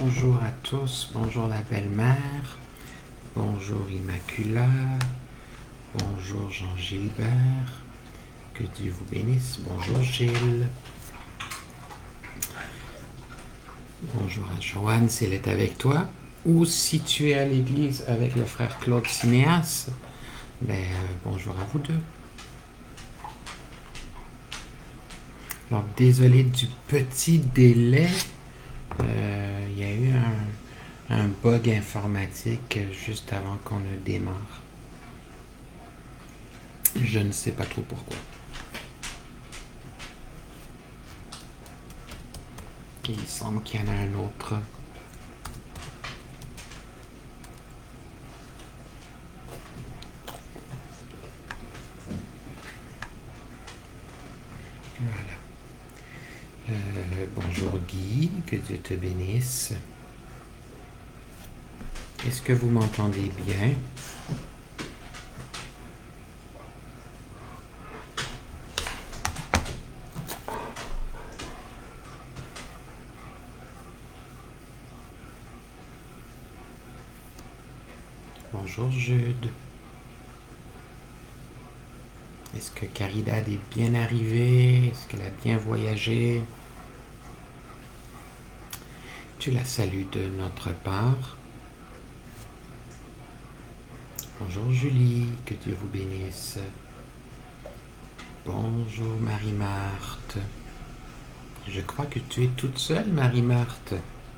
Bonjour à tous, bonjour la belle-mère, bonjour Immacula, bonjour Jean-Gilbert, que Dieu vous bénisse, bonjour Gilles, bonjour à Joanne si elle est avec toi, ou si tu es à l'église avec le frère Claude Cinéas, bonjour à vous deux. Alors désolé du petit délai, il y a eu un bug informatique juste avant qu'on ne démarre. Je ne sais pas trop pourquoi. Il semble qu'il y en a un autre. Voilà. Bonjour Guy, que Dieu te bénisse. Est-ce que vous m'entendez bien? Bonjour Jude. Est-ce que Caridad est bien arrivée? Est-ce qu'elle a bien voyagé? Tu la salues de notre part. Bonjour Julie, que Dieu vous bénisse. Bonjour Marie-Marthe. Je crois que tu es toute seule, Marie-Marthe.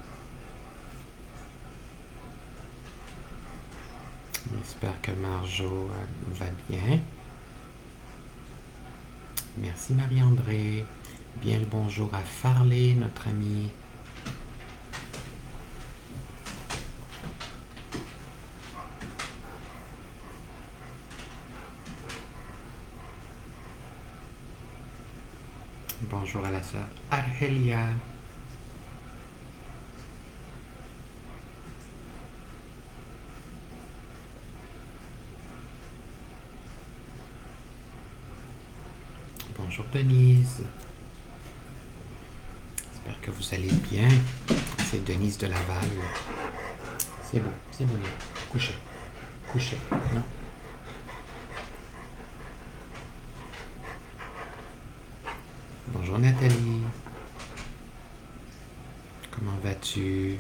J'espère que Marjo va bien. Merci Marie-André. Bien le bonjour à Farley, notre ami. Bonjour à la sœur Argelia. Bonjour Denise. J'espère que vous allez bien. C'est Denise de Laval. C'est bon, Couchez. Couchez. Non. Bonjour Nathalie. Comment vas-tu?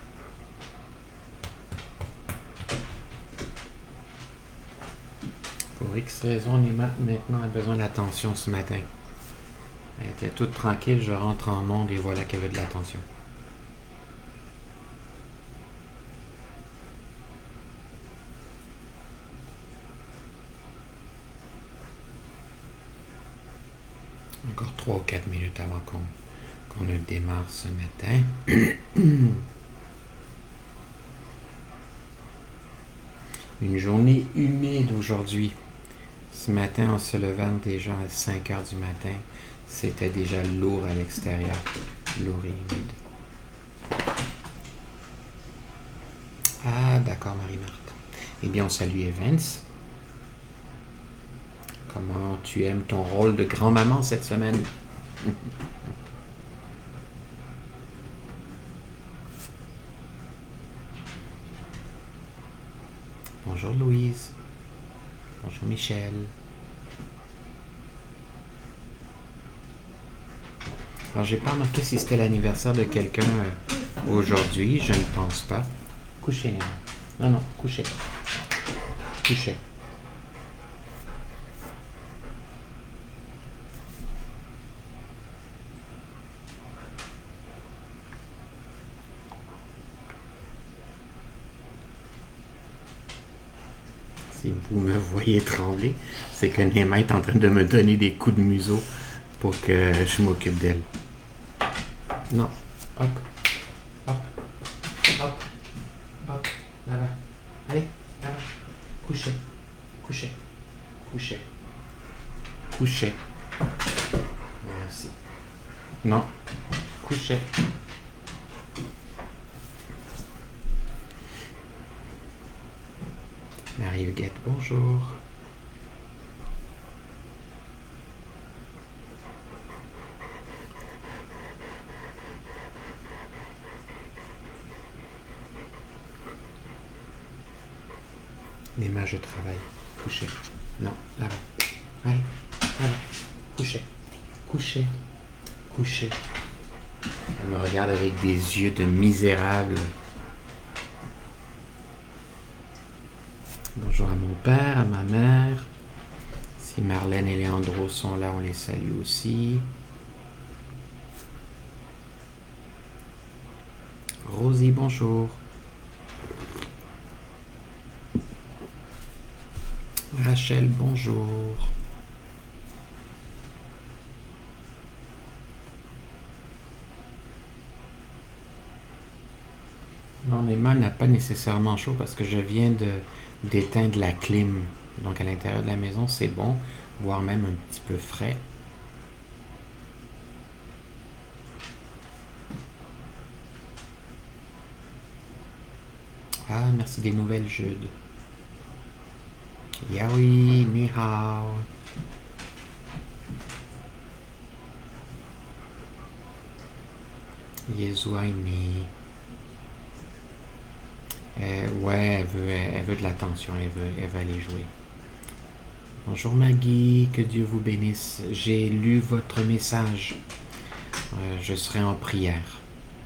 Pour X raison, Nima maintenant a besoin d'attention ce matin. Elle était toute tranquille, je rentre en monde et voilà qu'elle veut de l'attention. Encore 3 ou 4 minutes avant qu'on ne démarre ce matin. Une journée humide aujourd'hui. Ce matin, en se levant déjà à 5 heures du matin, c'était déjà lourd à l'extérieur. Lourd et humide. Ah, d'accord, Marie-Marthe. Eh bien, on salue Evans. Comment tu aimes ton rôle de grand-maman cette semaine? Bonjour Louise. Bonjour Michel. Alors, j'ai pas remarqué si c'était l'anniversaire de quelqu'un aujourd'hui. Je ne pense pas. Couchez, Néa. Non, couchez. Couchez. Si vous me voyez trembler, c'est que Néma est en train de me donner des coups de museau pour que je m'occupe d'elle. Non. Hop. Hop. Hop. Hop. Là-bas. Allez. Là-bas. Couchez. Couchez. Couchez. Couchez. Merci. Non. Couchez. Marie-Huguette, bonjour. Néma, je travaille. Couchez. Non, là-bas. Allez, là-bas. Couchez. Couchez. Couchez. Elle me regarde avec des yeux de misérable. Bonjour à mon père, à ma mère. Si Marlène et Léandro sont là, on les salue aussi. Rosie, bonjour. Rachel, bonjour. Non, Néma n'a pas nécessairement chaud parce que je viens d'éteindre la clim. Donc à l'intérieur de la maison, c'est bon, voire même un petit peu frais. Ah, merci des nouvelles, Jude. Yaoi, ni hao. Yezuaini. Ouais, elle veut de l'attention, elle veut aller jouer. Bonjour Maggie, que Dieu vous bénisse. J'ai lu votre message. Je serai en prière.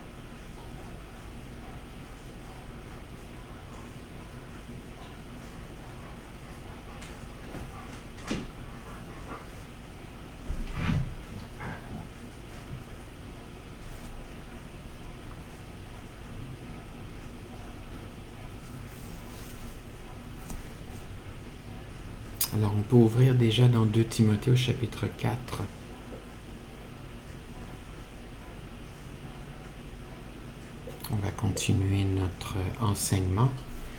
Alors on peut ouvrir déjà dans 2 Timothée au chapitre 4. On va continuer notre enseignement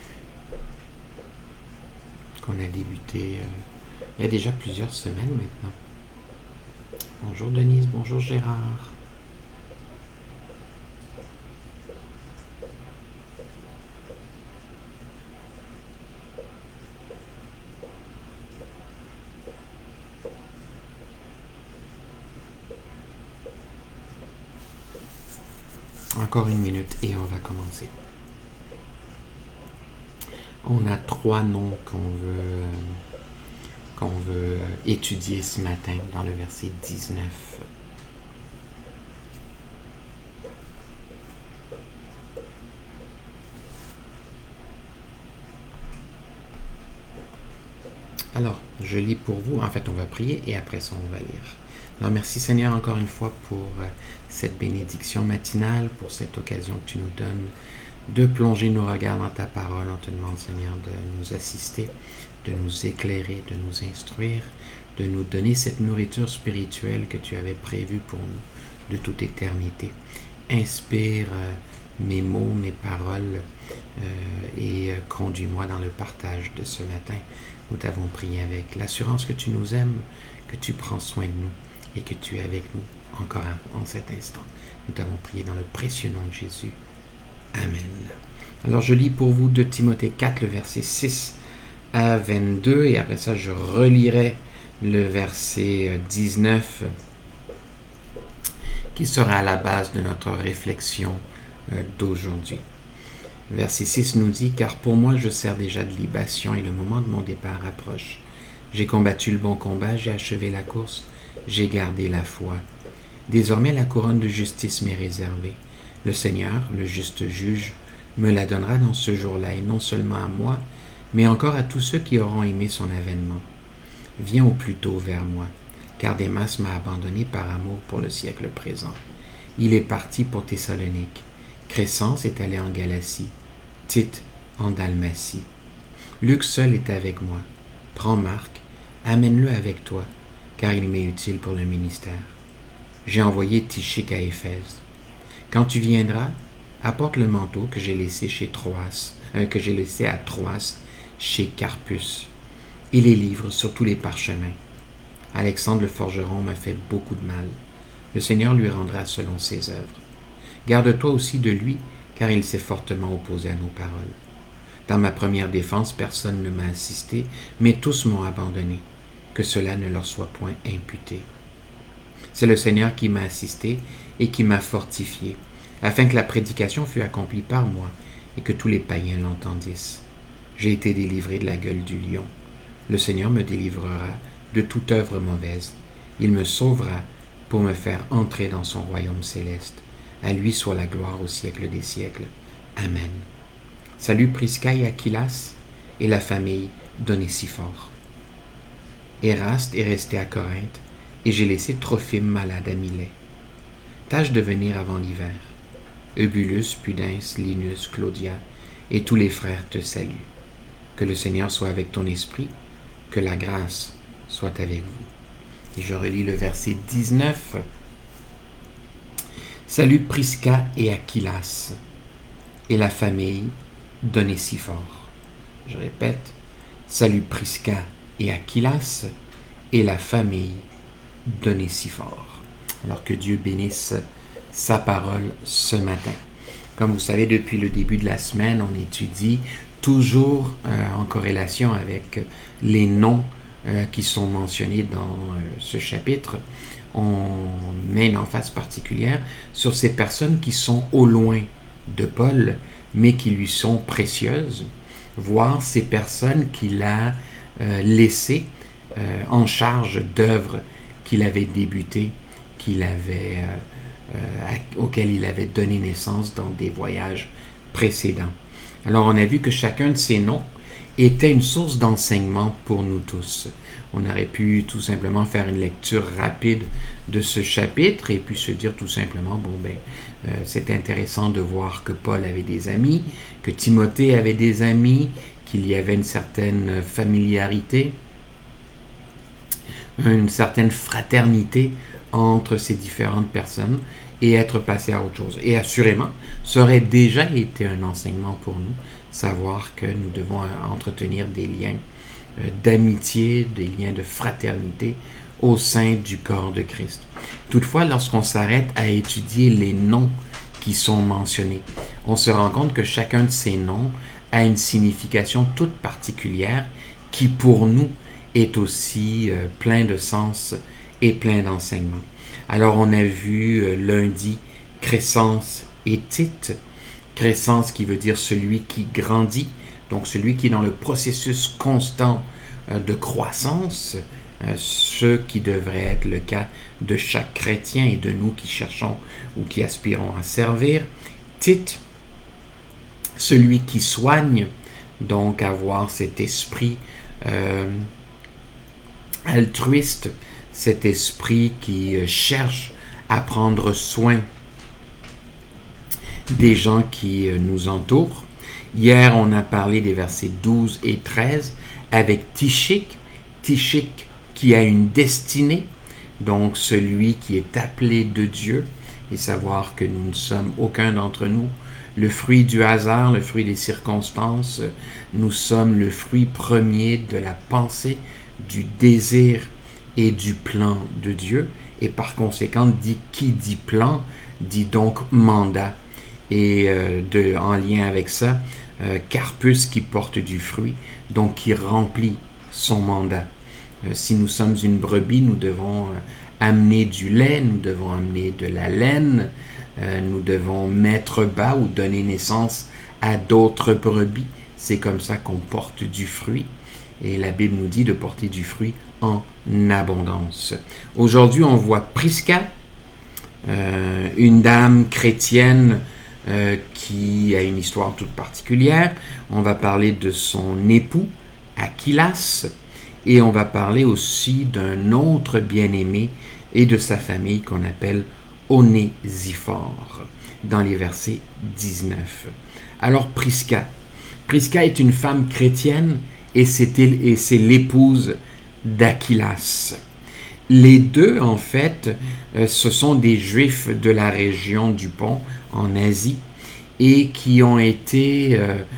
qu'on a débuté il y a déjà plusieurs semaines maintenant. Bonjour Denise, bonjour Gérard. Encore une minute et on va commencer. On a 3 noms qu'on veut étudier ce matin dans le verset 19. Alors, je lis pour vous. En fait, on va prier et après ça, on va lire. Alors, merci Seigneur encore une fois pour cette bénédiction matinale, pour cette occasion que tu nous donnes de plonger nos regards dans ta parole. On te demande, Seigneur, de nous assister, de nous éclairer, de nous instruire, de nous donner cette nourriture spirituelle que tu avais prévue pour nous de toute éternité. Inspire mes mots, mes paroles et conduis-moi dans le partage de ce matin. Nous t'avons prié avec l'assurance que tu nous aimes, que tu prends soin de nous et que tu es avec nous encore en cet instant. Nous t'avons prié dans le précieux nom de Jésus. Amen. Alors je lis pour vous de Timothée 4, le verset 6 à 22, et après ça je relirai le verset 19 qui sera à la base de notre réflexion d'aujourd'hui. Verset 6 nous dit « Car pour moi je sers déjà de libation et le moment de mon départ approche. J'ai combattu le bon combat, j'ai achevé la course, j'ai gardé la foi. Désormais la couronne de justice m'est réservée. Le Seigneur, le juste juge, me la donnera dans ce jour-là, et non seulement à moi, mais encore à tous ceux qui auront aimé son avènement. Viens au plus tôt vers moi, car Démas m'a abandonné par amour pour le siècle présent. Il est parti pour Thessalonique. Crescence est allé en Galatie. Tite en Dalmatie. Luc seul est avec moi. Prends Marc, amène-le avec toi, car il m'est utile pour le ministère. J'ai envoyé Tychique à Éphèse. Quand tu viendras, apporte le manteau que j'ai laissé à Troas, chez Carpus, et les livres, surtout les parchemins. Alexandre le forgeron m'a fait beaucoup de mal. Le Seigneur lui rendra selon ses œuvres. Garde-toi aussi de lui, car il s'est fortement opposé à nos paroles. Dans ma première défense, personne ne m'a assisté, mais tous m'ont abandonné. Que cela ne leur soit point imputé. C'est le Seigneur qui m'a assisté et qui m'a fortifié, afin que la prédication fût accomplie par moi et que tous les païens l'entendissent. J'ai été délivré de la gueule du lion. Le Seigneur me délivrera de toute œuvre mauvaise. Il me sauvera pour me faire entrer dans son royaume céleste. À lui soit la gloire au siècle des siècles. Amen. Salut Prisca et Aquilas et la famille d'Onésiphore. Éraste est resté à Corinthe et j'ai laissé Trophime malade à Milet. Tâche de venir avant l'hiver. Eubulus, Pudens, Linus, Claudia et tous les frères te saluent. Que le Seigneur soit avec ton esprit, que la grâce soit avec vous. Et je relis le verset 19. Salut Prisca et Aquilas et la famille d'Onésiphore. Je répète, salut Prisca et Aquilas et la famille d'Onésiphore. Alors que Dieu bénisse sa parole ce matin. Comme vous savez, depuis le début de la semaine, on étudie toujours en corrélation avec les noms qui sont mentionnés dans ce chapitre. On met une emphase particulière sur ces personnes qui sont au loin de Paul, mais qui lui sont précieuses, voire ces personnes qu'il a laissées en charge d'œuvres qu'il avait débutées, auxquelles il avait donné naissance dans des voyages précédents. Alors on a vu que chacun de ces noms était une source d'enseignement pour nous tous. On aurait pu tout simplement faire une lecture rapide de ce chapitre et puis se dire tout simplement, c'est intéressant de voir que Paul avait des amis, que Timothée avait des amis, qu'il y avait une certaine familiarité, une certaine fraternité entre ces différentes personnes et être passé à autre chose. Et assurément, ça aurait déjà été un enseignement pour nous, savoir que nous devons entretenir des liens d'amitié, des liens de fraternité au sein du corps de Christ. Toutefois, lorsqu'on s'arrête à étudier les noms qui sont mentionnés, on se rend compte que chacun de ces noms a une signification toute particulière qui, pour nous, est aussi plein de sens et plein d'enseignements. Alors, on a vu lundi Crescence et Tite. Crescence qui veut dire celui qui grandit, donc celui qui est dans le processus constant de croissance, ce qui devrait être le cas de chaque chrétien et de nous qui cherchons ou qui aspirons à servir. Tite, celui qui soigne, donc avoir cet esprit altruiste, cet esprit qui cherche à prendre soin des gens qui nous entourent. Hier, on a parlé des versets 12 et 13 avec Tychik. Tychik qui a une destinée, donc celui qui est appelé de Dieu, et savoir que nous ne sommes aucun d'entre nous le fruit du hasard, le fruit des circonstances. Nous sommes le fruit premier de la pensée, du désir et du plan de Dieu. Et par conséquent, qui dit plan, dit donc mandat. Et en lien avec ça, Carpus qui porte du fruit, donc qui remplit son mandat. Si nous sommes une brebis, nous devons amener du lait, nous devons amener de la laine, nous devons mettre bas ou donner naissance à d'autres brebis. C'est comme ça qu'on porte du fruit. Et la Bible nous dit de porter du fruit en abondance. Aujourd'hui, on voit Prisca, une dame chrétienne qui a une histoire toute particulière. On va parler de son époux, Aquilas, et on va parler aussi d'un autre bien-aimé et de sa famille qu'on appelle Onésiphore, dans les versets 19. Alors Prisca est une femme chrétienne et c'est l'épouse d'Aquilas. Les deux, en fait, ce sont des Juifs de la région du Pont, en Asie, et qui ont été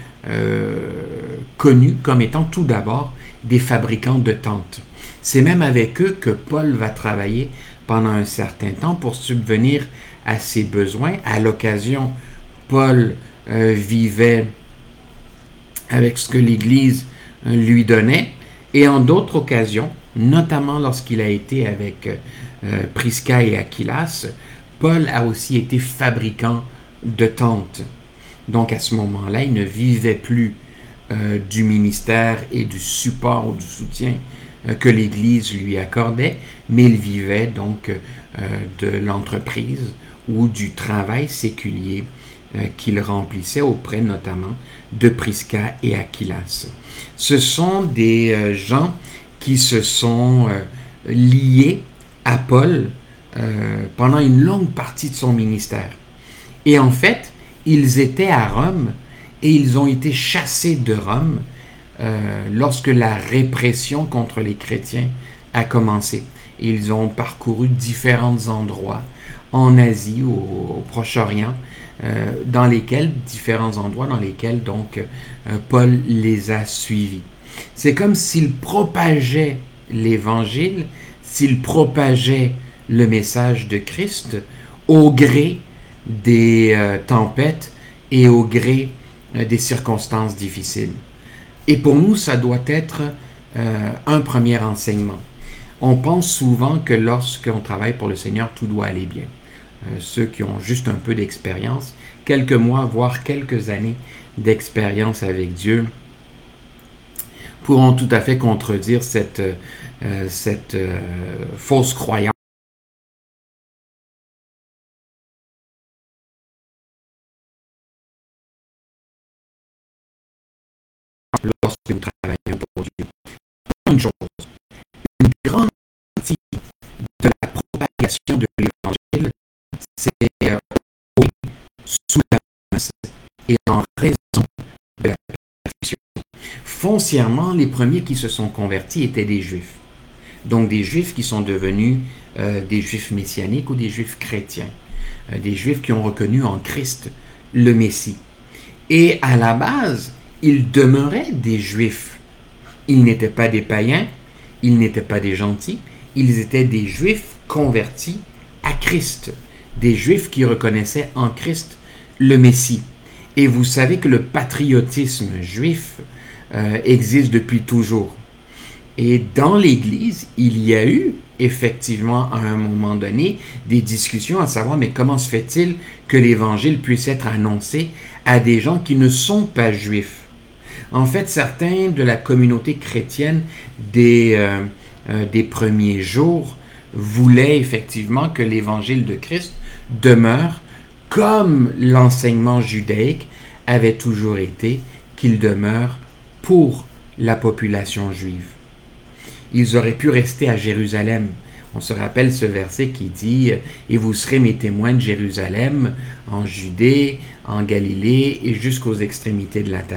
connus comme étant tout d'abord des fabricants de tentes. C'est même avec eux que Paul va travailler pendant un certain temps pour subvenir à ses besoins. À l'occasion, Paul vivait avec ce que l'Église lui donnait, et en d'autres occasions, notamment lorsqu'il a été avec Prisca et Aquilas, Paul a aussi été fabricant de tentes. Donc à ce moment-là, il ne vivait plus du ministère et du support ou du soutien que l'Église lui accordait, mais il vivait donc de l'entreprise ou du travail séculier qu'il remplissait auprès notamment de Prisca et Aquilas. Ce sont des gens qui se sont liés à Paul pendant une longue partie de son ministère. Et en fait, ils étaient à Rome et ils ont été chassés de Rome lorsque la répression contre les chrétiens a commencé. Ils ont parcouru différents endroits en Asie, au Proche-Orient, différents endroits dans lesquels donc Paul les a suivis. C'est comme s'il propageait l'Évangile, s'il propageait le message de Christ au gré des tempêtes et au gré des circonstances difficiles. Et pour nous, ça doit être un premier enseignement. On pense souvent que lorsqu'on travaille pour le Seigneur, tout doit aller bien. Ceux qui ont juste un peu d'expérience, quelques mois, voire quelques années d'expérience avec Dieu, pourront tout à fait contredire cette fausse croyance. Lorsque nous travaillons pour Dieu. Une chose, une grande partie de la propagation de l'Évangile, c'est sous la menace et en raison de la persécution. Foncièrement, les premiers qui se sont convertis étaient des Juifs. Donc des Juifs qui sont devenus des Juifs messianiques ou des Juifs chrétiens. Des Juifs qui ont reconnu en Christ le Messie. Et à la base, ils demeuraient des Juifs. Ils n'étaient pas des païens, ils n'étaient pas des gentils, ils étaient des Juifs convertis à Christ, des Juifs qui reconnaissaient en Christ le Messie. Et vous savez que le patriotisme juif existe depuis toujours. Et dans l'Église, il y a eu effectivement à un moment donné des discussions à savoir mais comment se fait-il que l'Évangile puisse être annoncé à des gens qui ne sont pas juifs. En fait, certains de la communauté chrétienne des premiers jours voulaient effectivement que l'Évangile de Christ demeure comme l'enseignement judaïque avait toujours été, qu'il demeure pour la population juive. Ils auraient pu rester à Jérusalem. On se rappelle ce verset qui dit « Et vous serez mes témoins de Jérusalem, en Judée, en Galilée et jusqu'aux extrémités de la terre. »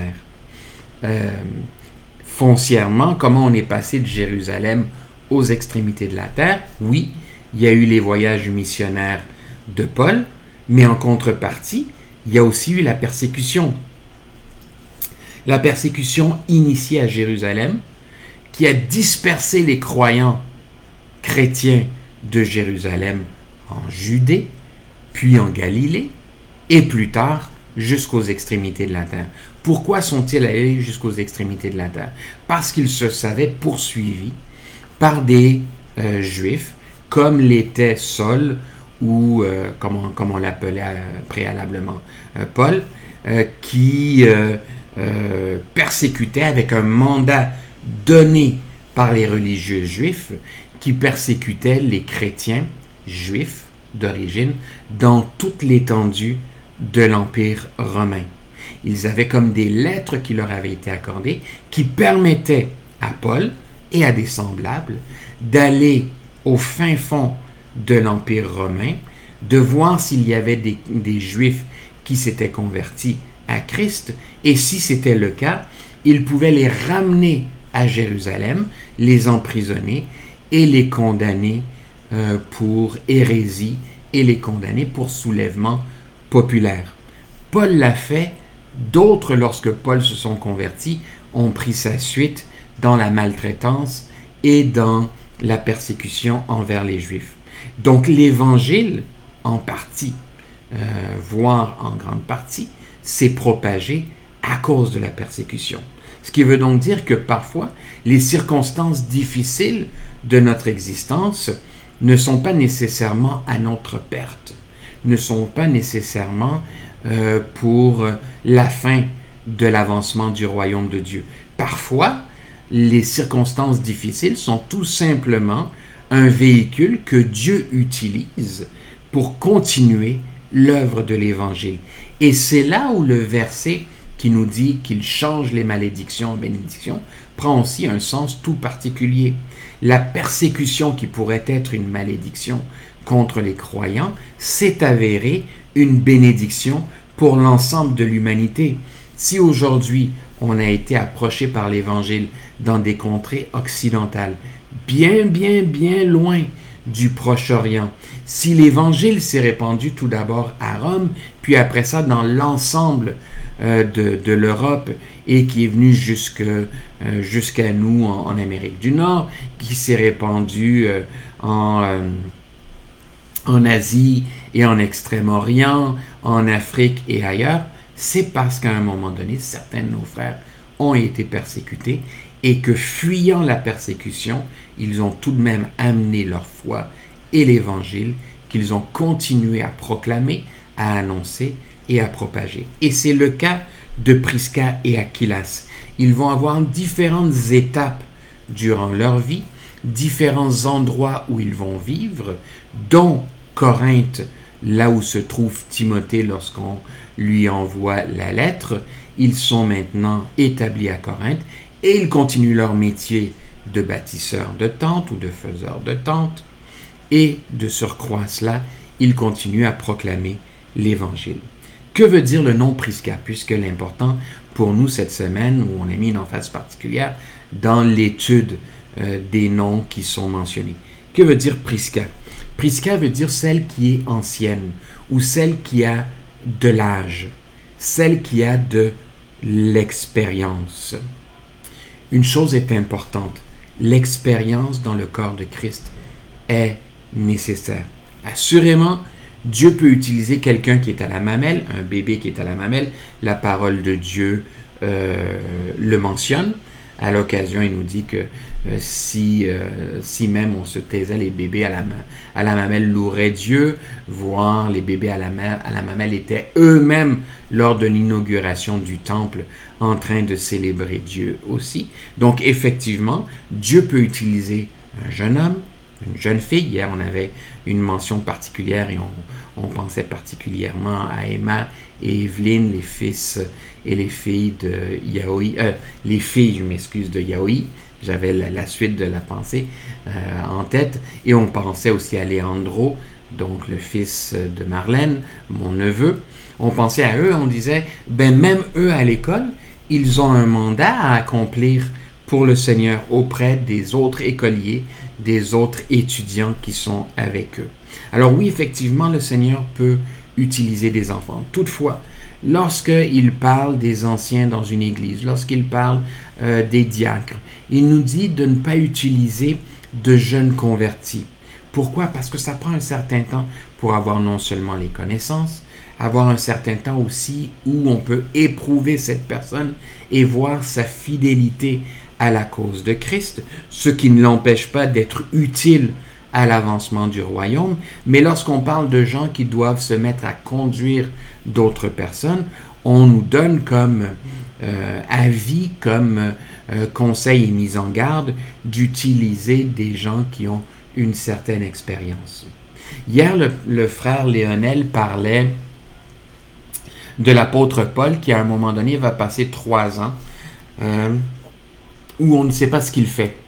Foncièrement, comment on est passé de Jérusalem aux extrémités de la terre? Oui, il y a eu les voyages missionnaires de Paul, mais en contrepartie, il y a aussi eu la persécution. La persécution initiée à Jérusalem, qui a dispersé les croyants chrétiens de Jérusalem en Judée, puis en Galilée, et plus tard jusqu'aux extrémités de la terre. Pourquoi sont-ils allés jusqu'aux extrémités de la terre? Parce qu'ils se savaient poursuivis par des Juifs, comme l'était Saul, ou comme on l'appelait préalablement Paul, qui persécutait avec un mandat donné par les religieux juifs, qui persécutaient les chrétiens juifs d'origine dans toute l'étendue de l'Empire romain. Ils avaient comme des lettres qui leur avaient été accordées, qui permettaient à Paul et à des semblables d'aller au fin fond de l'Empire romain, de voir s'il y avait des Juifs qui s'étaient convertis à Christ, et si c'était le cas, ils pouvaient les ramener à Jérusalem, les emprisonner et les condamner pour hérésie et les condamner pour soulèvement populaire. Paul l'a fait, d'autres, lorsque Paul se sont convertis, ont pris sa suite dans la maltraitance et dans la persécution envers les Juifs. Donc l'Évangile, en partie, voire en grande partie, s'est propagé à cause de la persécution. Ce qui veut donc dire que parfois, les circonstances difficiles de notre existence ne sont pas nécessairement à notre perte, ne sont pas nécessairement pour la fin de l'avancement du royaume de Dieu. Parfois, les circonstances difficiles sont tout simplement un véhicule que Dieu utilise pour continuer l'œuvre de l'Évangile. Et c'est là où le verset qui nous dit qu'il change les malédictions en bénédictions prend aussi un sens tout particulier. La persécution qui pourrait être une malédiction contre les croyants s'est avérée une bénédiction pour l'ensemble de l'humanité. Si aujourd'hui on a été approché par l'Évangile dans des contrées occidentales, bien loin du Proche-Orient, si l'Évangile s'est répandu tout d'abord à Rome, puis après ça dans l'ensemble de l'Europe et qui est venu jusqu'à nous en Amérique du Nord, qui s'est répandu en Asie et en Extrême-Orient, en Afrique et ailleurs, c'est parce qu'à un moment donné, certains de nos frères ont été persécutés et que fuyant la persécution, ils ont tout de même amené leur foi et l'Évangile qu'ils ont continué à proclamer, à annoncer et à propager. Et c'est le cas de Prisca et Aquilas. Ils vont avoir différentes étapes durant leur vie, différents endroits où ils vont vivre, dont Corinthe, là où se trouve Timothée lorsqu'on lui envoie la lettre. Ils sont maintenant établis à Corinthe et ils continuent leur métier de bâtisseurs de tentes ou de faiseurs de tentes. Et de surcroît cela, ils continuent à proclamer l'Évangile. Que veut dire le nom Prisca? Puisque l'important pour nous cette semaine, où on a mis une emphase particulière dans l'étude des noms qui sont mentionnés. Que veut dire Prisca? Prisca veut dire celle qui est ancienne ou celle qui a de l'âge, celle qui a de l'expérience. Une chose est importante, l'expérience dans le corps de Christ est nécessaire. Assurément, Dieu peut utiliser quelqu'un qui est à la mamelle, un bébé qui est à la mamelle, la parole de Dieu le mentionne. À l'occasion, il nous dit que si même on se taisait, les bébés à la mamelle loueraient Dieu, voire les bébés à la mamelle étaient eux-mêmes lors de l'inauguration du temple en train de célébrer Dieu aussi. Donc effectivement, Dieu peut utiliser un jeune homme, une jeune fille. Hier, on avait une mention particulière et on pensait particulièrement à Emma et Evelyne, les fils et les filles de Yaoi, les filles, je m'excuse, de Yaoi. J'avais la suite de la pensée en tête. Et on pensait aussi à Leandro, donc le fils de Marlène, mon neveu. On pensait à eux, on disait, même eux à l'école, ils ont un mandat à accomplir pour le Seigneur auprès des autres écoliers, des autres étudiants qui sont avec eux. Alors oui, effectivement, le Seigneur peut utiliser des enfants. Toutefois, lorsqu'il parle des anciens dans une église, lorsqu'il parle des diacres, il nous dit de ne pas utiliser de jeunes convertis. Pourquoi? Parce que ça prend un certain temps pour avoir non seulement les connaissances, avoir un certain temps aussi où on peut éprouver cette personne et voir sa fidélité à la cause de Christ, ce qui ne l'empêche pas d'être utile à l'avancement du royaume. Mais lorsqu'on parle de gens qui doivent se mettre à conduire d'autres personnes, on nous donne comme avis, comme conseil et mise en garde d'utiliser des gens qui ont une certaine expérience. Hier, le frère Léonel parlait de l'apôtre Paul qui, à un moment donné, va passer 3 ans où on ne sait pas ce qu'il fait.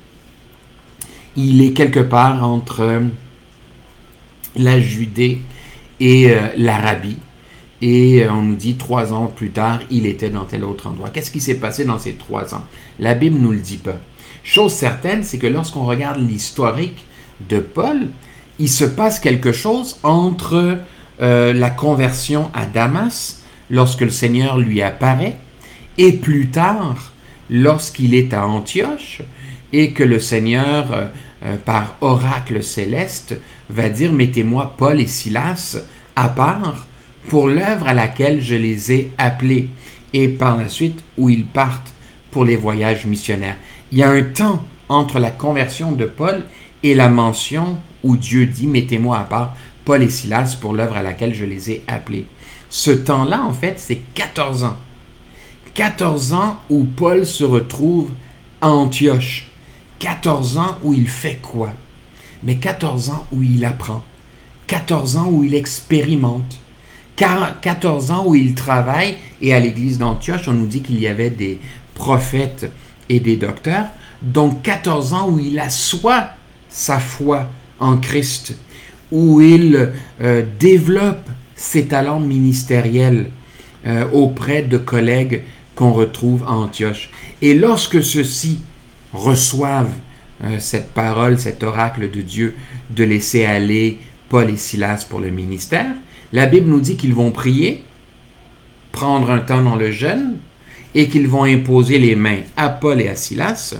Il est quelque part entre la Judée et l'Arabie. Et on nous dit 3 ans plus tard, il était dans tel autre endroit. Qu'est-ce qui s'est passé dans ces 3 ans? La Bible ne nous le dit pas. Chose certaine, c'est que lorsqu'on regarde l'historique de Paul, il se passe quelque chose entre la conversion à Damas, lorsque le Seigneur lui apparaît, et plus tard, lorsqu'il est à Antioche, et que le Seigneur, par oracle céleste, va dire « Mettez-moi Paul et Silas à part pour l'œuvre à laquelle je les ai appelés. » Et par la suite, où ils partent pour les voyages missionnaires. Il y a un temps entre la conversion de Paul et la mention où Dieu dit « Mettez-moi à part Paul et Silas pour l'œuvre à laquelle je les ai appelés. » Ce temps-là, en fait, c'est 14 ans. 14 ans où Paul se retrouve à Antioche. 14 ans où il fait quoi? Mais 14 ans où il apprend. 14 ans où il expérimente. 14 ans où il travaille. Et à l'église d'Antioche, on nous dit qu'il y avait des prophètes et des docteurs. Donc 14 ans où il assoit sa foi en Christ, où il développe ses talents ministériels auprès de collègues qu'on retrouve à Antioche. Et lorsque ceux-ci reçoivent cette parole, cet oracle de Dieu, de laisser aller Paul et Silas pour le ministère, la Bible nous dit qu'ils vont prier, prendre un temps dans le jeûne, et qu'ils vont imposer les mains à Paul et à Silas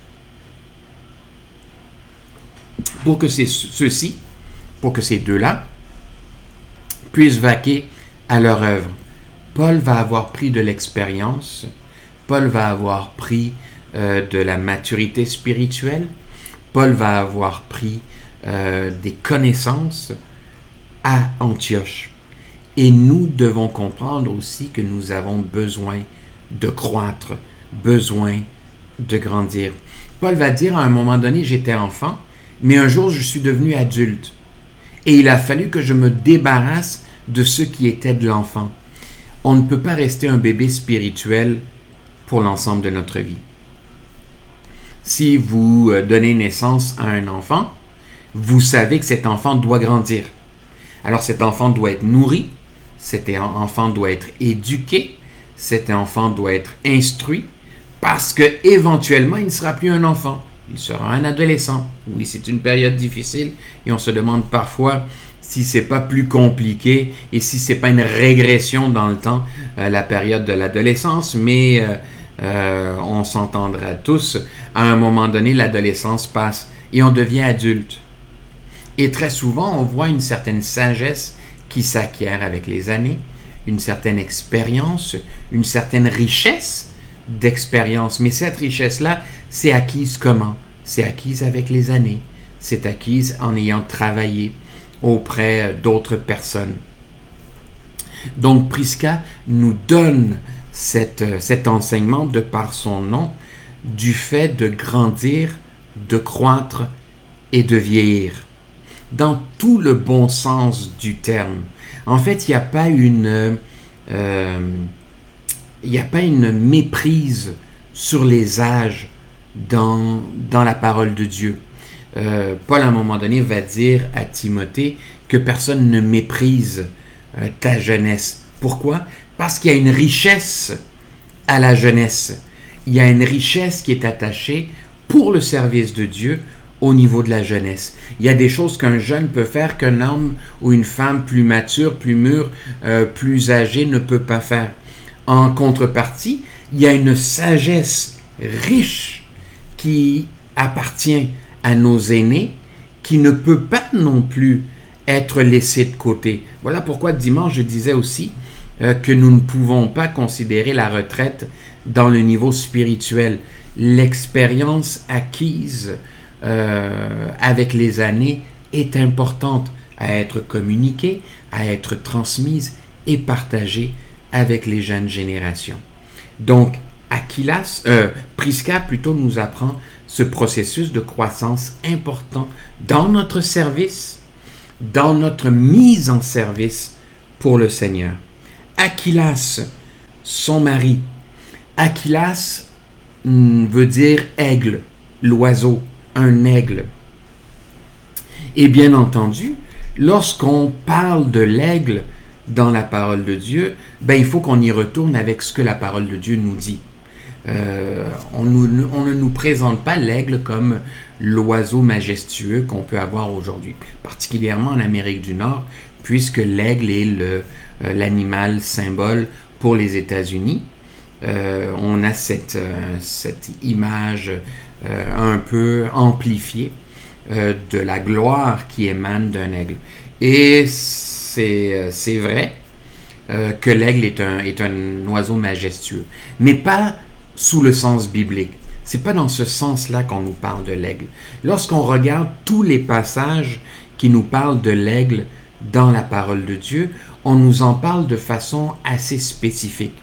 pour que ceux-ci, pour que ces deux-là, puissent vaquer à leur œuvre. Paul va avoir pris de l'expérience, Paul va avoir pris de la maturité spirituelle, Paul va avoir pris des connaissances à Antioche. Et nous devons comprendre aussi que nous avons besoin de croître, besoin de grandir. Paul va dire à un moment donné, j'étais enfant, mais un jour je suis devenu adulte. Et il a fallu que je me débarrasse de ce qui était de l'enfant. On ne peut pas rester un bébé spirituel pour l'ensemble de notre vie. Si vous donnez naissance à un enfant, vous savez que cet enfant doit grandir. Alors cet enfant doit être nourri, cet enfant doit être éduqué, cet enfant doit être instruit, parce que éventuellement il ne sera plus un enfant, il sera un adolescent. Oui, c'est une période difficile et on se demande parfois si c'est pas plus compliqué et si c'est pas une régression dans le temps, la période de l'adolescence, mais on s'entendra tous, à un moment donné, l'adolescence passe et on devient adulte. Et très souvent, on voit une certaine sagesse qui s'acquiert avec les années, une certaine expérience, une certaine richesse d'expérience. Mais cette richesse-là, c'est acquise comment? C'est acquise avec les années. C'est acquise en ayant travaillé auprès d'autres personnes. Donc, Prisca nous donne cet enseignement de par son nom, du fait de grandir, de croître et de vieillir. Dans tout le bon sens du terme. En fait, il n'y a pas une méprise sur les âges dans la parole de Dieu. Paul, à un moment donné, va dire à Timothée que personne ne méprise ta jeunesse. Pourquoi? Parce qu'il y a une richesse à la jeunesse. Il y a une richesse qui est attachée pour le service de Dieu au niveau de la jeunesse. Il y a des choses qu'un jeune peut faire qu'un homme ou une femme plus mature, plus mûre, plus âgée ne peut pas faire. En contrepartie, il y a une sagesse riche qui appartient à nos aînés, qui ne peut pas non plus être laissée de côté. Voilà pourquoi dimanche, je disais aussi que nous ne pouvons pas considérer la retraite dans le niveau spirituel. L'expérience acquise avec les années est importante à être communiquée, à être transmise et partagée avec les jeunes générations. Donc, Prisca plutôt nous apprend ce processus de croissance important dans notre service, dans notre mise en service pour le Seigneur. Aquilas, son mari. Aquilas veut dire aigle, l'oiseau, un aigle. Et bien entendu, lorsqu'on parle de l'aigle dans la parole de Dieu, il faut qu'on y retourne avec ce que la parole de Dieu nous dit. On ne nous présente pas l'aigle comme l'oiseau majestueux qu'on peut avoir aujourd'hui, particulièrement en Amérique du Nord, puisque l'aigle est l'animal symbole pour les États-Unis. On a cette image un peu amplifiée de la gloire qui émane d'un aigle. Et c'est vrai que l'aigle est un oiseau majestueux, mais pas sous le sens biblique. C'est pas dans ce sens-là qu'on nous parle de l'aigle. Lorsqu'on regarde tous les passages qui nous parlent de l'aigle dans la parole de Dieu, on nous en parle de façon assez spécifique.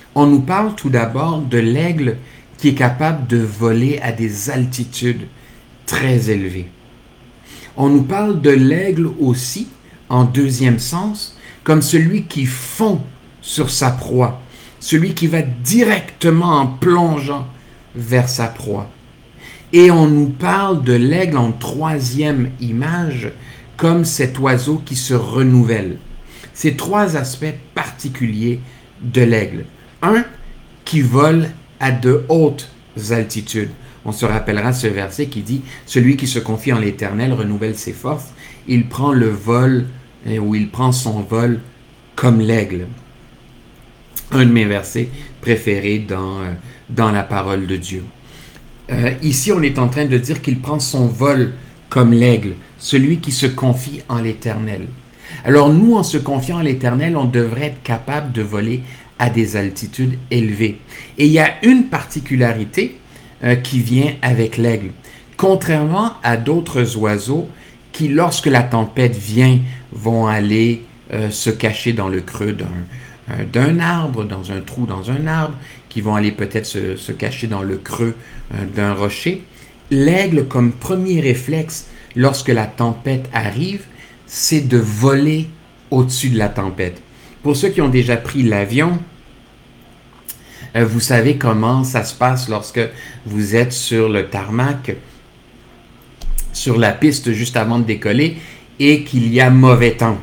On nous parle tout d'abord de l'aigle qui est capable de voler à des altitudes très élevées. On nous parle de l'aigle aussi, en deuxième sens, comme celui qui fond sur sa proie, celui qui va directement en plongeant vers sa proie. Et on nous parle de l'aigle en troisième image, comme cet oiseau qui se renouvelle. Ces trois aspects particuliers de l'aigle. Un, qui vole à de hautes altitudes. On se rappellera ce verset qui dit « Celui qui se confie en l'Éternel renouvelle ses forces. Il prend le vol, ou il prend son vol comme l'aigle. » Un de mes versets préférés dans la parole de Dieu. Ici, on est en train de dire qu'il prend son vol comme l'aigle, celui qui se confie en l'Éternel. Alors nous, en se confiant en l'Éternel, on devrait être capable de voler à des altitudes élevées. Et il y a une particularité qui vient avec l'aigle. Contrairement à d'autres oiseaux qui, lorsque la tempête vient, vont aller se cacher dans le creux d'un arbre, dans un trou dans un arbre, qui vont aller peut-être se cacher dans le creux d'un rocher. L'aigle, comme premier réflexe, lorsque la tempête arrive, c'est de voler au-dessus de la tempête. Pour ceux qui ont déjà pris l'avion, vous savez comment ça se passe lorsque vous êtes sur le tarmac, sur la piste juste avant de décoller, et qu'il y a mauvais temps.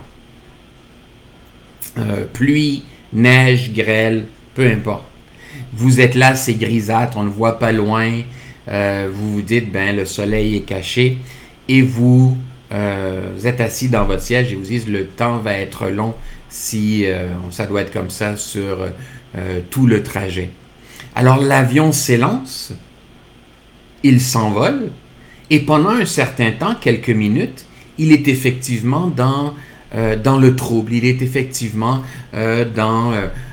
Pluie, neige, grêle, peu importe. Vous êtes là, c'est grisâtre, on ne le voit pas loin. Vous vous dites, le soleil est caché. Et vous êtes assis dans votre siège et vous dites, le temps va être long si ça doit être comme ça sur tout le trajet. Alors l'avion s'élance, il s'envole, et pendant un certain temps, quelques minutes, il est effectivement dans le trouble, il est effectivement dans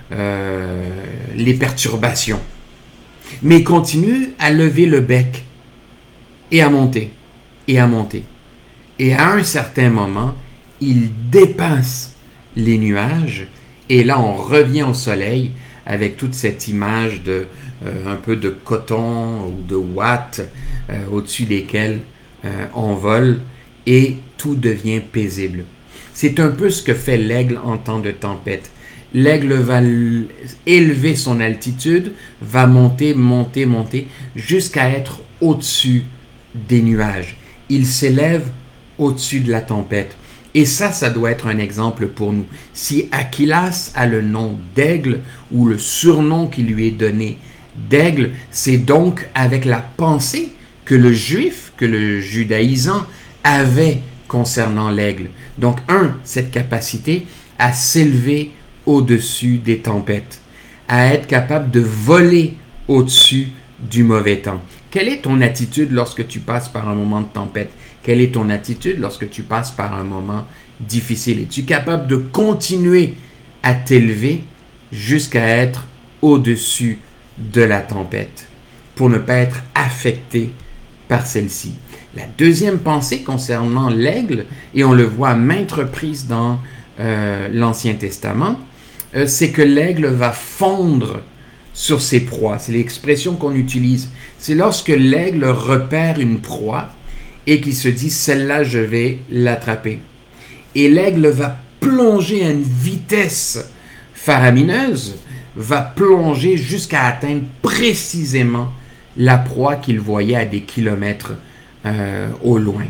les perturbations. Mais il continue à lever le bec et à monter, et à monter. Et à un certain moment, il dépasse les nuages, et là on revient au soleil avec toute cette image de un peu de coton ou de ouate au-dessus desquels on vole, et tout devient paisible. C'est un peu ce que fait l'aigle en temps de tempête. L'aigle va élever son altitude, va monter, monter, monter, jusqu'à être au-dessus des nuages. Il s'élève au-dessus de la tempête. Et ça doit être un exemple pour nous. Si Aquilas a le nom d'aigle, ou le surnom qui lui est donné d'aigle, c'est donc avec la pensée que le juif, que le judaïsant avait concernant l'aigle. Donc, cette capacité à s'élever au-dessus des tempêtes, à être capable de voler au-dessus du mauvais temps. Quelle est ton attitude lorsque tu passes par un moment de tempête? Quelle est ton attitude lorsque tu passes par un moment difficile? Es-tu capable de continuer à t'élever jusqu'à être au-dessus de la tempête pour ne pas être affecté par celle-ci? La deuxième pensée concernant l'aigle, et on le voit à maintes reprises dans l'Ancien Testament, c'est que l'aigle va fondre sur ses proies. C'est l'expression qu'on utilise. C'est lorsque l'aigle repère une proie et qu'il se dit « celle-là, je vais l'attraper ». Et l'aigle va plonger à une vitesse faramineuse, va plonger jusqu'à atteindre précisément la proie qu'il voyait à des kilomètres au loin.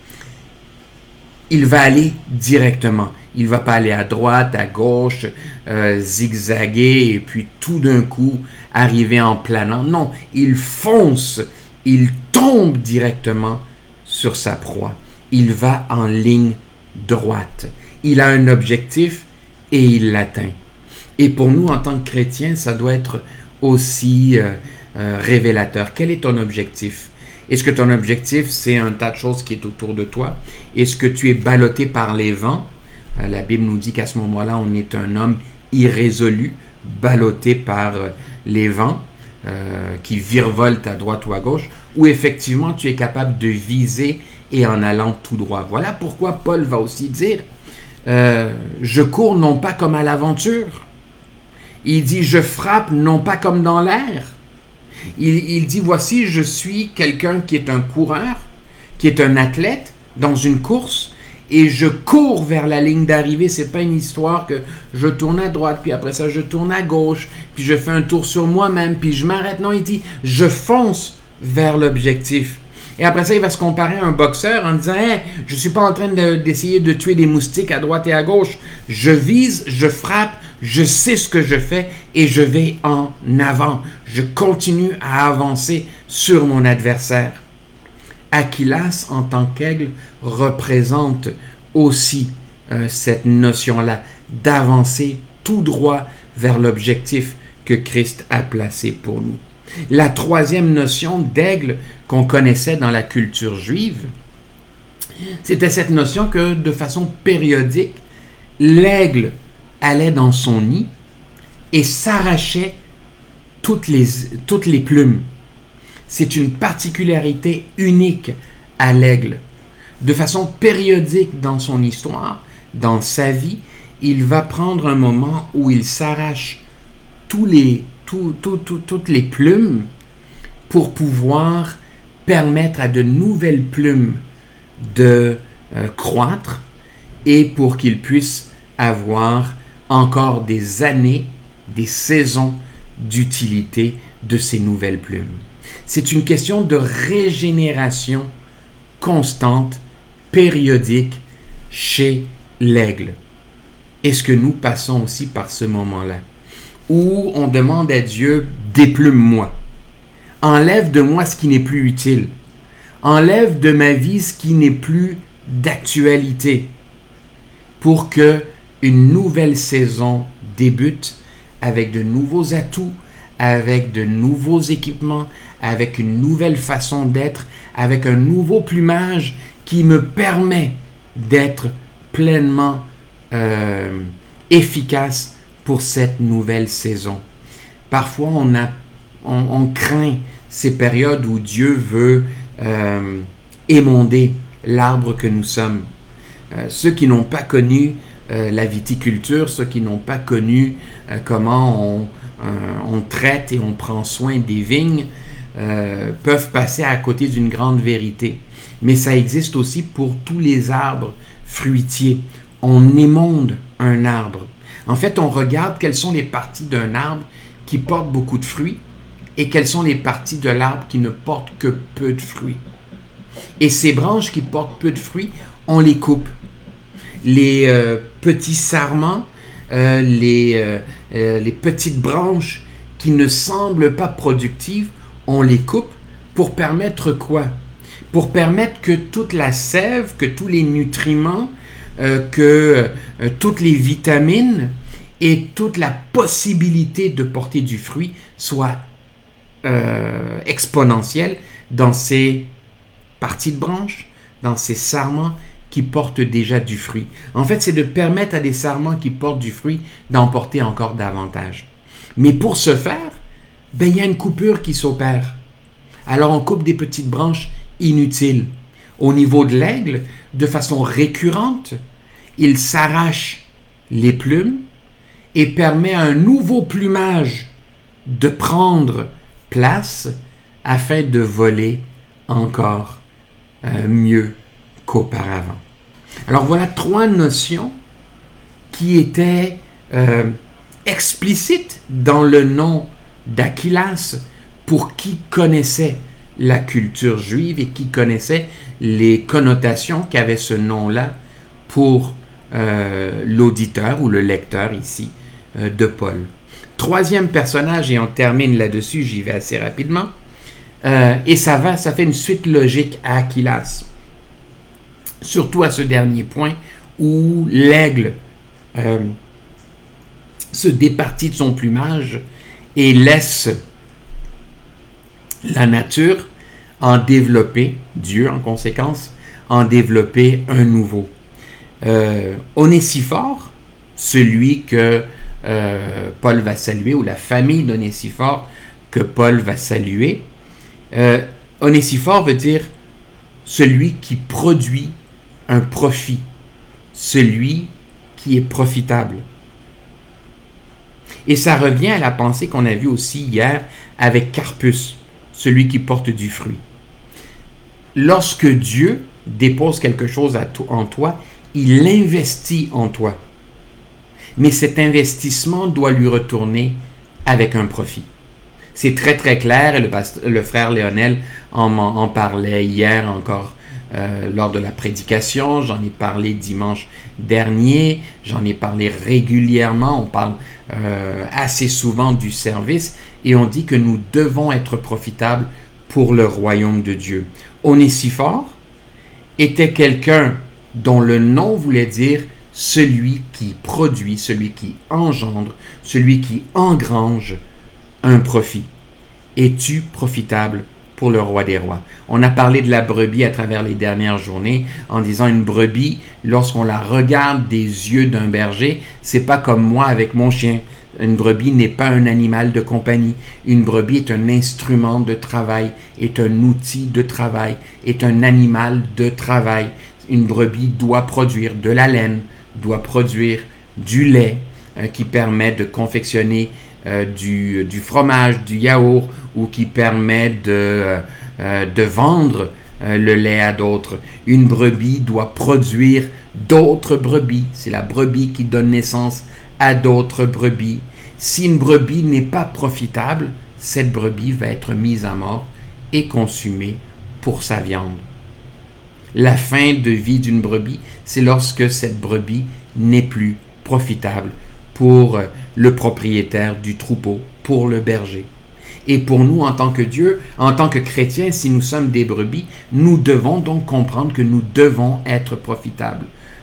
Il va aller directement. Il ne va pas aller à droite, à gauche, zigzaguer et puis tout d'un coup arriver en planant. Non, il fonce, il tombe directement sur sa proie. Il va en ligne droite. Il a un objectif et il l'atteint. Et pour nous, en tant que chrétiens, ça doit être aussi révélateur. Quel est ton objectif? Est-ce que ton objectif, c'est un tas de choses qui est autour de toi? Est-ce que tu es ballotté par les vents? La Bible nous dit qu'à ce moment-là, on est un homme irrésolu, ballotté par les vents qui virevoltent à droite ou à gauche, ou effectivement, tu es capable de viser et en allant tout droit. Voilà pourquoi Paul va aussi dire « Je cours non pas comme à l'aventure ». Il dit, je frappe non pas comme dans l'air. Il dit, voici, je suis quelqu'un qui est un coureur, qui est un athlète dans une course, et je cours vers la ligne d'arrivée. C'est pas une histoire que je tourne à droite, puis après ça, je tourne à gauche, puis je fais un tour sur moi-même, puis je m'arrête. Non, il dit, je fonce vers l'objectif. Et après ça, il va se comparer à un boxeur en disant, hey, je ne suis pas en train d'essayer de tuer des moustiques à droite et à gauche. Je vise, je frappe, je sais ce que je fais et je vais en avant. Je continue à avancer sur mon adversaire. Achillas, en tant qu'aigle, représente aussi cette notion-là d'avancer tout droit vers l'objectif que Christ a placé pour nous. La troisième notion d'aigle qu'on connaissait dans la culture juive, c'était cette notion que de façon périodique, l'aigle allait dans son nid et s'arrachait toutes les plumes. C'est une particularité unique à l'aigle. De façon périodique dans son histoire, dans sa vie, il va prendre un moment où il s'arrache toutes les plumes pour pouvoir permettre à de nouvelles plumes de croître et pour qu'il puisse avoir encore des années, des saisons d'utilité de ces nouvelles plumes. C'est une question de régénération constante, périodique chez l'aigle. Est-ce que nous passons aussi par ce moment-là où on demande à Dieu, déplume-moi, enlève de moi ce qui n'est plus utile, enlève de ma vie ce qui n'est plus d'actualité, pour que une nouvelle saison débute avec de nouveaux atouts, avec de nouveaux équipements, avec une nouvelle façon d'être, avec un nouveau plumage qui me permet d'être pleinement efficace pour cette nouvelle saison. Parfois, on craint ces périodes où Dieu veut émonder l'arbre que nous sommes. Ceux qui n'ont pas connu la viticulture, ceux qui n'ont pas connu comment on traite et on prend soin des vignes, peuvent passer à côté d'une grande vérité. Mais ça existe aussi pour tous les arbres fruitiers. On émonde un arbre. En fait, on regarde quelles sont les parties d'un arbre qui portent beaucoup de fruits et quelles sont les parties de l'arbre qui ne portent que peu de fruits. Et ces branches qui portent peu de fruits, on les coupe. Les petits sarments, les petites branches qui ne semblent pas productives, on les coupe pour permettre quoi? Pour permettre que toute la sève, que tous les nutriments, que toutes les vitamines et toute la possibilité de porter du fruit soient exponentielles dans ces parties de branches, dans ces sarments qui portent déjà du fruit. En fait, c'est de permettre à des sarments qui portent du fruit d'en porter encore davantage. Mais pour ce faire, il y a une coupure qui s'opère. Alors on coupe des petites branches inutiles. Au niveau de l'aigle, de façon récurrente, il s'arrache les plumes et permet à un nouveau plumage de prendre place afin de voler encore mieux qu'auparavant. Alors voilà 3 notions qui étaient explicites dans le nom d'Achillas pour qui connaissait la culture juive et qui connaissait les connotations qu'avait ce nom-là pour l'auditeur ou le lecteur ici de Paul. 3e personnage, et on termine là-dessus, j'y vais assez rapidement, et ça fait une suite logique à Achillas. Surtout à ce dernier point où l'aigle se départit de son plumage et laisse la nature en développer, Dieu en conséquence, en développer un nouveau. Onésiphore, celui que Paul va saluer, ou la famille d'Onésiphore que Paul va saluer, Onésiphore veut dire celui qui produit un profit, celui qui est profitable. Et ça revient à la pensée qu'on a vue aussi hier avec Carpus, celui qui porte du fruit. Lorsque Dieu dépose quelque chose en toi, il investit en toi. Mais cet investissement doit lui retourner avec un profit. C'est très très clair et le frère Léonel en parlait hier encore lors de la prédication. J'en ai parlé dimanche dernier, j'en ai parlé régulièrement, on parle assez souvent du service et on dit que nous devons être profitables pour le royaume de Dieu. Onésiphore était quelqu'un dont le nom voulait dire celui qui produit, celui qui engendre, celui qui engrange un profit. Es-tu profitable pour le roi des rois? On a parlé de la brebis à travers les dernières journées en disant une brebis, lorsqu'on la regarde des yeux d'un berger, c'est pas comme moi avec mon chien. Une brebis n'est pas un animal de compagnie. Une brebis est un instrument de travail, est un outil de travail, est un animal de travail. Une brebis doit produire de la laine, doit produire du lait qui permet de confectionner du fromage, du yaourt ou qui permet de vendre le lait à d'autres. Une brebis doit produire d'autres brebis. C'est la brebis qui donne naissance à d'autres brebis. Si une brebis n'est pas profitable, cette brebis va être mise à mort et consumée pour sa viande. La fin de vie d'une brebis, c'est lorsque cette brebis n'est plus profitable pour le propriétaire du troupeau, pour le berger. Et pour nous, en tant que Dieu, en tant que chrétiens, si nous sommes des brebis, nous devons donc comprendre que nous devons être profitables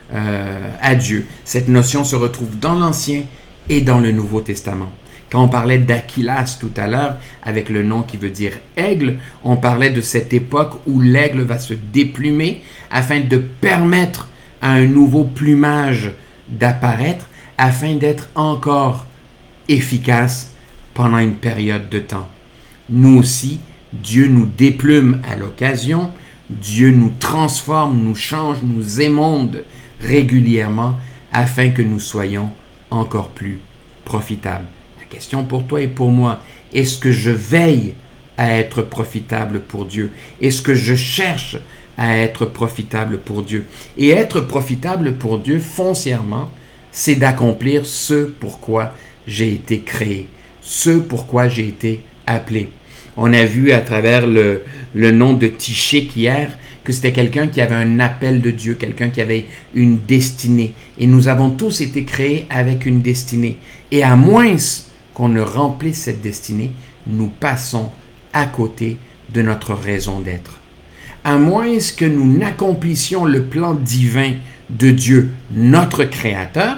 à Dieu. Cette notion se retrouve dans l'Ancien et dans le Nouveau Testament. Quand on parlait d'Aquilas tout à l'heure, avec le nom qui veut dire aigle, on parlait de cette époque où l'aigle va se déplumer afin de permettre à un nouveau plumage d'apparaître, afin d'être encore efficace pendant une période de temps. Nous aussi, Dieu nous déplume à l'occasion, Dieu nous transforme, nous change, nous émonde régulièrement afin que nous soyons encore plus profitables. La question pour toi et pour moi, est-ce que je veille à être profitable pour Dieu? Est-ce que je cherche à être profitable pour Dieu? Et être profitable pour Dieu, foncièrement, c'est d'accomplir ce pourquoi j'ai été créé, ce pourquoi j'ai été appelé. On a vu à travers le nom de Tichik hier que c'était quelqu'un qui avait un appel de Dieu, quelqu'un qui avait une destinée. Et nous avons tous été créés avec une destinée. Et à moins qu'on ne remplisse cette destinée, nous passons à côté de notre raison d'être. À moins que nous n'accomplissions le plan divin de Dieu, notre Créateur,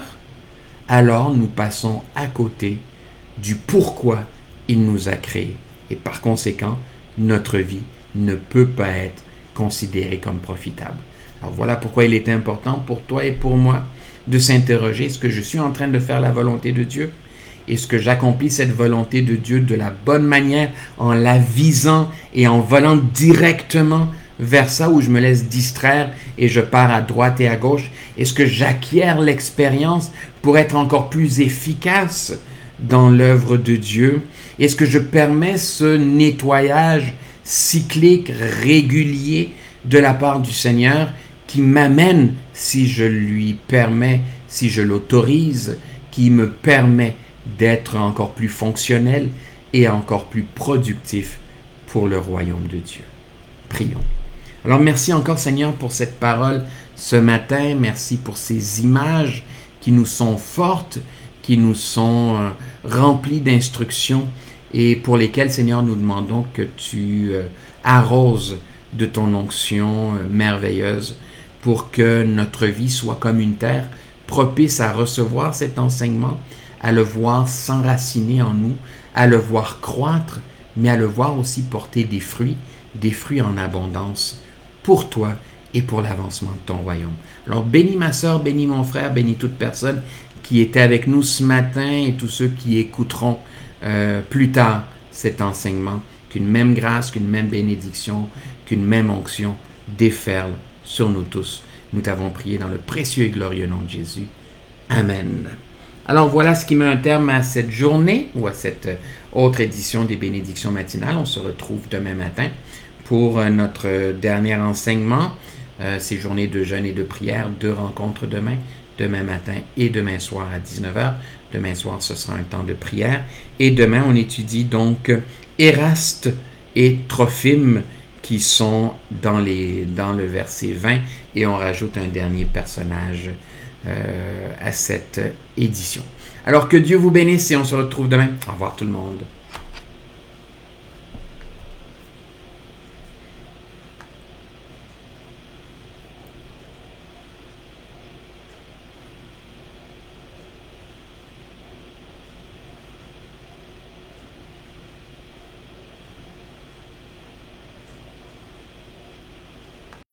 alors nous passons à côté du pourquoi il nous a créés. Et par conséquent, notre vie ne peut pas être considérée comme profitable. Alors voilà pourquoi il est important pour toi et pour moi de s'interroger, est-ce que je suis en train de faire la volonté de Dieu? Est-ce que j'accomplis cette volonté de Dieu de la bonne manière en la visant et en volant directement vers ça où je me laisse distraire et je pars à droite et à gauche? Est-ce que j'acquiers l'expérience pour être encore plus efficace dans l'œuvre de Dieu? Est-ce que je permets ce nettoyage cyclique, régulier de la part du Seigneur qui m'amène, si je lui permets, si je l'autorise, qui me permet d'être encore plus fonctionnel et encore plus productif pour le royaume de Dieu? Prions. Alors merci encore Seigneur pour cette parole ce matin. Merci pour ces images qui nous sont fortes, qui nous sont remplies d'instructions et pour lesquelles Seigneur nous demandons que tu arroses de ton onction merveilleuse pour que notre vie soit comme une terre propice à recevoir cet enseignement, à le voir s'enraciner en nous, à le voir croître, mais à le voir aussi porter des fruits en abondance pour toi et pour l'avancement de ton royaume. Alors bénis ma sœur, bénis mon frère, bénis toute personne qui était avec nous ce matin et tous ceux qui écouteront plus tard cet enseignement, qu'une même grâce, qu'une même bénédiction, qu'une même onction déferle sur nous tous. Nous t'avons prié dans le précieux et glorieux nom de Jésus. Amen. Alors voilà ce qui met un terme à cette journée ou à cette autre édition des bénédictions matinales. On se retrouve demain matin pour notre dernier enseignement. Ces journées de jeûne et de prière, 2 rencontres demain matin et demain soir à 19h. Demain soir, ce sera un temps de prière. Et demain, on étudie donc Éraste et Trophime qui sont dans le verset 20 et on rajoute un dernier personnage à cette édition. Alors que Dieu vous bénisse et on se retrouve demain. Au revoir tout le monde.